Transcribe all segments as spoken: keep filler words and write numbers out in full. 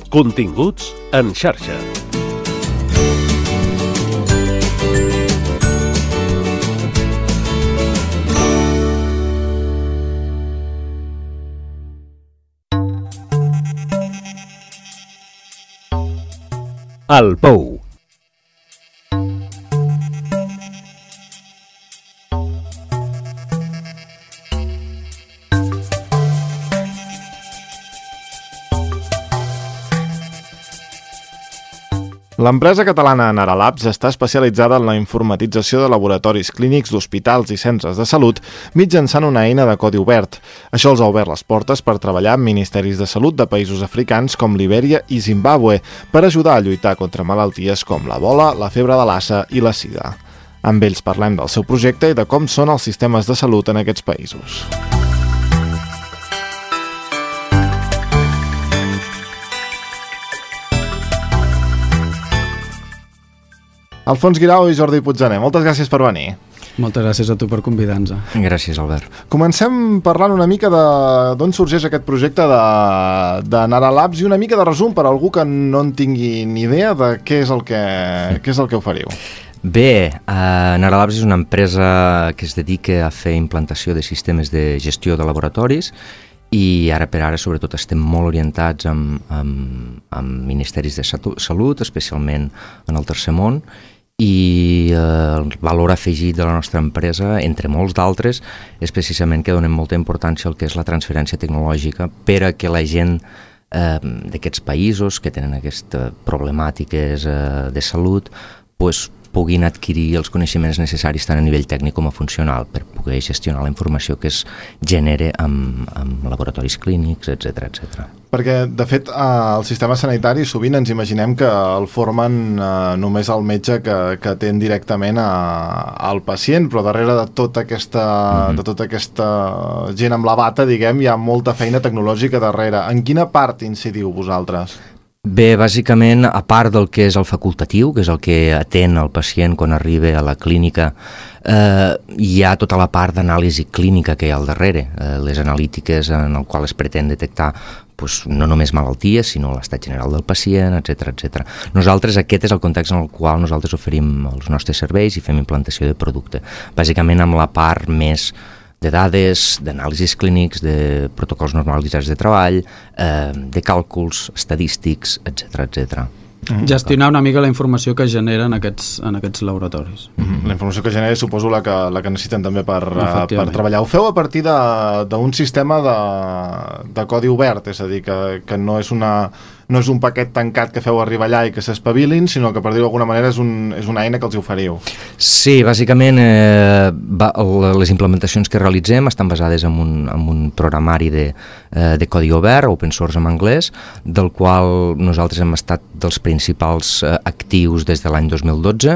Continguts en xarxa. El Pou. L'empresa catalana Naralabs està especialitzada en la informatització de laboratoris clínics d'hospitals i centres de salut mitjançant una eina de codi obert. Això els ha obert les portes per treballar amb ministeris de salut de països africans com Libèria i Zimbàbue per ajudar a lluitar contra malalties com l'Ebola, la febre de Lassa i la sida. Amb ells parlem del seu projecte i de com són els sistemes de salut en aquests països. Alfons Guirao i Jordi Puiggener, moltes gràcies per venir. Moltes gràcies a tu per convidar-nos. Gràcies, Albert. Comencem parlant una mica d'on sorgeix aquest projecte de, de Naralabs i una mica de resum per a algú que no en tingui ni idea de què és el que, què és el que oferiu. Bé, uh, Naralabs és una empresa que es dedica a fer implantació de sistemes de gestió de laboratoris i ara per ara sobretot estem molt orientats amb, amb, amb ministeris de salut, especialment en el tercer món, i eh, el valor afegit de la nostra empresa, entre molts d'altres, és precisament que donem molta importància al que és la transferència tecnològica per a que la gent eh, d'aquests països que tenen aquestes problemàtiques eh, de salut pues, puguin adquirir els coneixements necessaris tant a nivell tècnic com a funcional per poder gestionar la informació que es genera amb, amb laboratoris clínics, etcètera, etcètera. Perquè, de fet, eh, el sistema sanitari sovint ens imaginem que el formen eh, només el metge que, que atén directament a, al pacient, però darrere de tota aquesta, mm-hmm. de tota aquesta gent amb la bata, diguem, hi ha molta feina tecnològica darrere. En quina part incidiu vosaltres? Bé, bàsicament, a part del que és el facultatiu, que és el que atén el pacient quan arriba a la clínica, eh, hi ha tota la part d'anàlisi clínica que hi ha al darrere, eh, les analítiques en el qual es pretén detectar pues, no només malalties, sinó l'estat general del pacient, etcètera, etcètera. Nosaltres, aquest és el context en el qual nosaltres oferim els nostres serveis i fem implantació de producte. Bàsicament amb la part més de dades, d'anàlisis clínics, de protocols normalitzats de treball, eh, de càlculs estadístics, etcètera, etcètera. Mm-hmm. Gestionar una mica la informació que generen aquests, en aquests laboratoris. Mm-hmm. La informació que genera suposo la que, la que necessiten també per, uh, per treballar. Ho feu a partir d'un sistema de, de codi obert, és a dir, que, que no és una... no és un paquet tancat que feu arribar allà i que s'espavilin, sinó que, per dir-ho d'alguna manera, és, un, és una eina que els oferiu. Sí, bàsicament eh, va, les implementacions que realitzem estan basades en un, en un programari de, eh, de codi obert, open source en anglès, del qual nosaltres hem estat dels principals eh, actius des de l'any dos mil dotze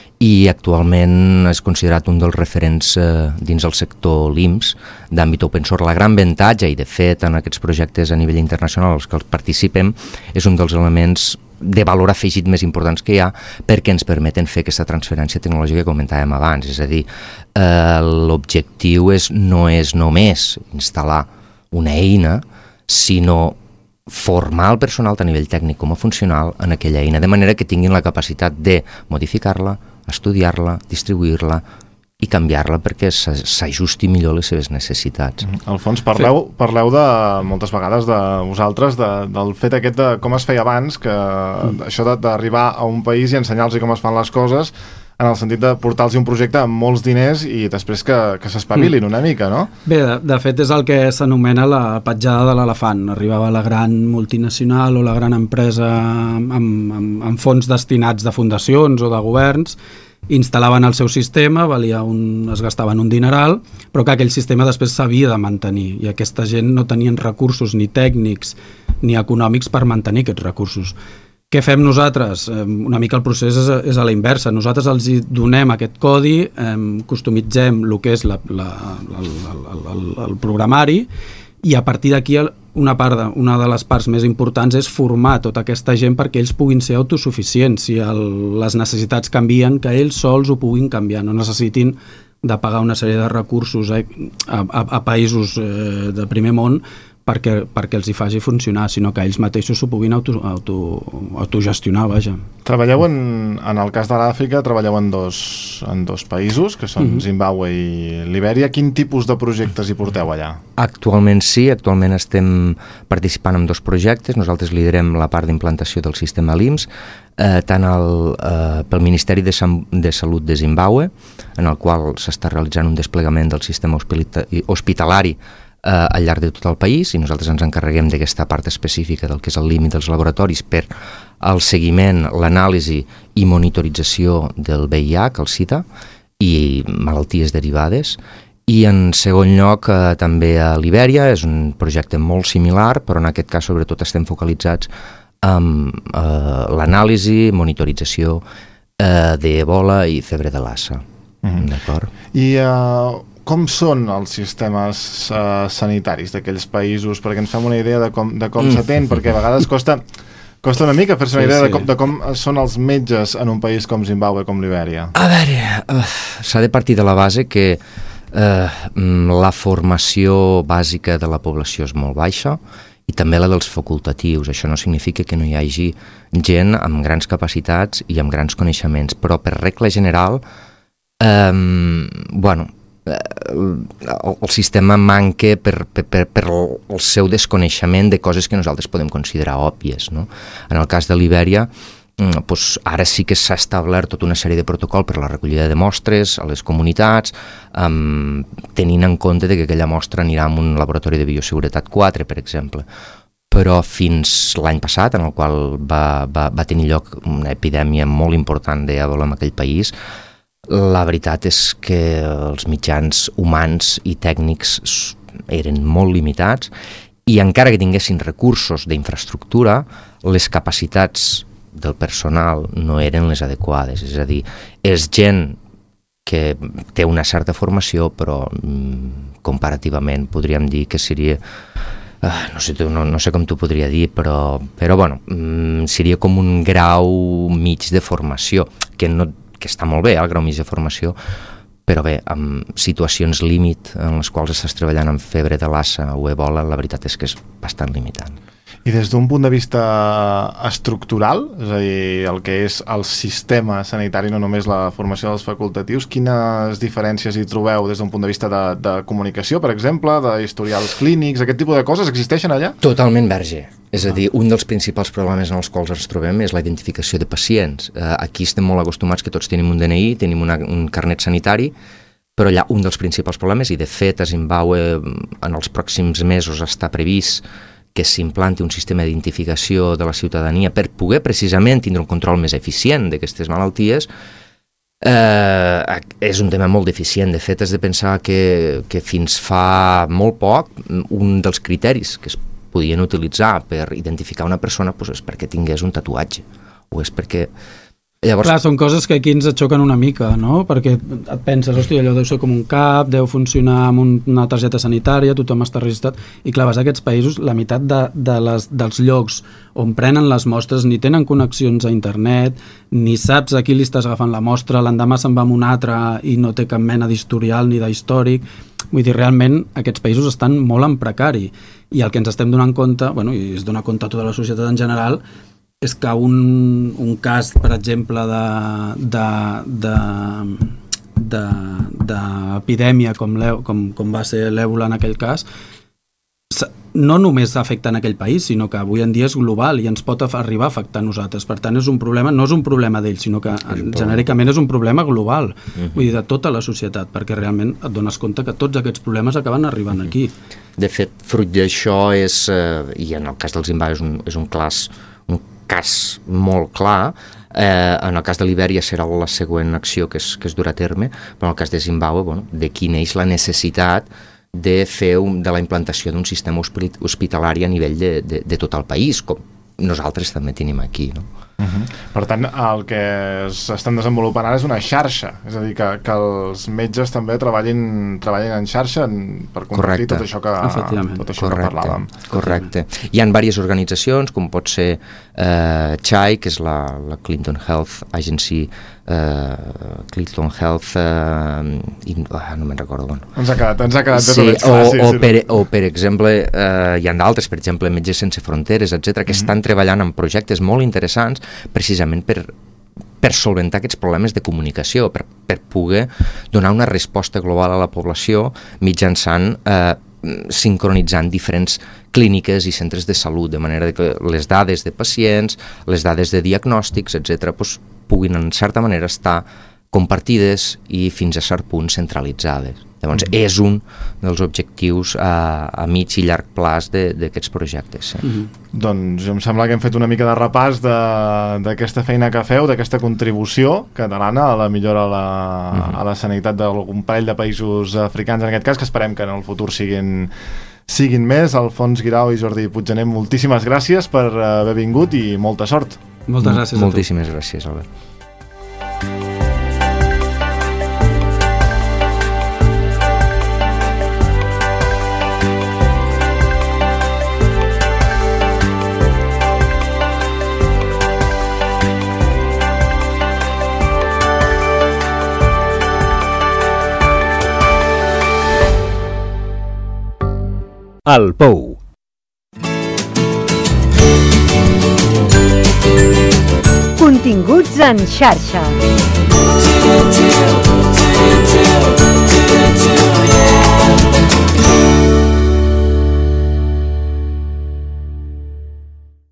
i actualment és considerat un dels referents eh, dins el sector L I M S d'àmbit open source. La gran avantatge, i de fet en aquests projectes a nivell internacional els que els participem, és un dels elements de valor afegit més importants que hi ha perquè ens permeten fer aquesta transferència tecnològica que comentàvem abans. És a dir, eh, l'objectiu és, no és només instal·lar una eina, sinó formar el personal tant a nivell tècnic com a funcional en aquella eina, de manera que tinguin la capacitat de modificar-la, estudiar-la, distribuir-la i canviar-la perquè s'ajusti millor les seves necessitats. Alfons, parleu, parleu de, moltes vegades de vosaltres, de, del fet aquest de com es feia abans, que mm. això d'arribar a un país i ensenyar-los com es fan les coses, en el sentit de portar-los un projecte amb molts diners i després que, que s'espavilin mm. una mica, no? Bé, de, de fet és el que s'anomena la petjada de l'elefant. Arribava la gran multinacional o la gran empresa amb, amb, amb fons destinats de fundacions o de governs, instal·laven el seu sistema, valia un, es gastaven un dineral, però que aquell sistema després s'havia de mantenir i aquesta gent no tenien recursos ni tècnics ni econòmics per mantenir aquests recursos. Què fem nosaltres? Una mica el procés és, és a la inversa. Nosaltres els donem aquest codi, eh, customitzem el que és la, la, el, el, el, el programari i a partir d'aquí una, part de, una de les parts més importants és formar tota aquesta gent perquè ells puguin ser autosuficients. Si el, les necessitats canvien, que ells sols ho puguin canviar, no necessitin de pagar una sèrie de recursos a, a, a països eh, de primer món perquè, perquè els hi faci funcionar, sinó que ells mateixos s'ho puguin auto, auto, autogestionar, vaja. Treballeu en, en el cas de l'Àfrica, treballeu en dos, en dos països, que són mm-hmm. Zimbàbue i Libèria. Quin tipus de projectes hi porteu allà? Actualment sí, actualment estem participant en dos projectes. Nosaltres liderem la part d'implantació del sistema L I M S, eh, tant el, eh, pel Ministeri de, Sam, de Salut de Zimbàbue, en el qual s'està realitzant un desplegament del sistema hospitalari eh, al llarg de tot el país, i nosaltres ens encarreguem d'aquesta part específica del que és el límit dels laboratoris per al seguiment, l'anàlisi i monitorització del V I H, el SIDA, i malalties derivades. I en segon lloc eh, també a Libèria, és un projecte molt similar, però en aquest cas sobretot estem focalitzats amb eh, l'anàlisi, monitorització eh, d'Ebola i febre de Lassa. Mm-hmm. D'acord? I uh, com són els sistemes uh, sanitaris d'aquells països? Perquè ens fem una idea de com, de com mm. s'atén, perquè a vegades costa, costa una mica fer-se una idea sí, sí. De, com, de com són els metges en un país com Zimbàbue, com Libèria. A veure, uh, s'ha de partir de la base que uh, la formació bàsica de la població és molt baixa, i també la dels facultatius. Això no significa que no hi hagi gent amb grans capacitats i amb grans coneixements, però per regla general eh, bueno, eh, el, el sistema manca per, per, per, per el seu desconeixement de coses que nosaltres podem considerar òbvies, no? En el cas de Libèria, doncs ara sí que s'ha establert tota una sèrie de protocol per la recollida de mostres a les comunitats, um, tenint en compte que aquella mostra anirà a un laboratori de bioseguretat quatre, per exemple. Però fins l'any passat, en el qual va, va, va tenir lloc una epidèmia molt important d'Ebola en aquell país, la veritat és que els mitjans humans i tècnics eren molt limitats, i encara que tinguessin recursos d'infraestructura, les capacitats del personal no eren les adequades, és a dir, és gent que té una certa formació, però mm, comparativament podríem dir que seria, uh, no sé, no, no sé com t'ho podria dir, però, però bueno, mm, seria com un grau mig de formació, que, no, que està molt bé, el grau mig de formació, però bé, amb situacions límit en les quals estàs treballant amb febre de Lassa o Ebola, la veritat és que és bastant limitant. I des d'un punt de vista estructural, és a dir, el que és el sistema sanitari, no només la formació dels facultatius, quines diferències hi trobeu des d'un punt de vista de, de comunicació, per exemple, d'historials clínics, aquest tipus de coses existeixen allà? Totalment verge. És a dir, un dels principals problemes en els quals ens trobem és la identificació de pacients. Aquí estem molt acostumats que tots tenim un D N I, tenim una, un carnet sanitari, però allà un dels principals problemes, i de fet a Zimbàbue en els pròxims mesos està previst que s'implanti un sistema d'identificació de la ciutadania per poder precisament tindre un control més eficient d'aquestes malalties, eh, és un tema molt deficient. De fet, has de pensar que, que fins fa molt poc un dels criteris que es podien utilitzar per identificar una persona doncs és perquè tingués un tatuatge, o és perquè... Llavors... Clar, són coses que aquí ens xoquen una mica, no? Perquè et penses, hòstia, allò deu ser com un cap, deu funcionar amb un, una targeta sanitària, tothom està registrat, i clar, vas a aquests països, la meitat de, de les, dels llocs on prenen les mostres ni tenen connexions a internet, ni saps a qui li estàs agafant la mostra, l'endemà se'n va amb un altre i no té cap mena d'historial ni d'històric. Vull dir, realment aquests països estan molt en precari, i el que ens estem donant compte, bueno, i es dona compte a tota la societat en general, és que un, un cas, per exemple, d'epidèmia com, com, com va ser l'èbola en aquell cas, no només afecta en aquell país, sinó que avui en dia és global i ens pot arribar a afectar a nosaltres. Per tant, és un problema, no és un problema d'ells, sinó que genèricament és un problema global, uh-huh. Vull dir, de tota la societat, perquè realment et dones compte que tots aquests problemes acaben arribant uh-huh. aquí. De fet, fruit d'això és, eh, i en el cas del Zimbàbue és un, és un clas, un cas molt clar, eh, en el cas de Libèria serà la següent acció que es, que es durà a terme, però en el cas de Zimbàbue, bueno, d'aquí neix la necessitat de fer un, de la implantació d'un sistema hospitalari a nivell de, de, de tot el país, com nosaltres també tenim aquí, no? Uh-huh. Per tant, el que s'estan desenvolupant ara és una xarxa, és a dir, que, que els metges també treballin, treballin en xarxa en, per compartir Correcte. tot això que, tot això Correcte. que parlàvem. Correcte. Hi ha diverses organitzacions, com pot ser eh, C H I, que és la, la Clinton Health Agency, eh, Clinton Health eh, in, ah, no me'n recordo bueno. ens ha quedat, ens ha quedat sí, tot o, sí, o, sí. per, o per exemple eh, hi ha d'altres, per exemple Metges Sense Fronteres, etcètera, que mm-hmm. estan treballant en projectes molt interessants precisament per, per solventar aquests problemes de comunicació, per, per poder donar una resposta global a la població mitjançant eh, sincronitzant diferents clíniques i centres de salut, de manera que les dades de pacients, les dades de diagnòstics, etcètera, doncs, puguin en certa manera estar compartides i fins a cert punt centralitzades. Llavors, mm-hmm. és un dels objectius a, a mig i llarg plaç d'aquests projectes. Sí. Mm-hmm. Doncs em sembla que hem fet una mica de repàs d'aquesta feina que feu, d'aquesta contribució catalana a la millora a la, mm-hmm. a la sanitat d'algun parell de països africans, en aquest cas, que esperem que en el futur siguin, siguin més. Alfons Guirao i Jordi Puiggener, moltíssimes gràcies per haver vingut i molta sort. Moltes gràcies a tu. Moltíssimes gràcies, Albert. El Pou. Continguts en xarxa.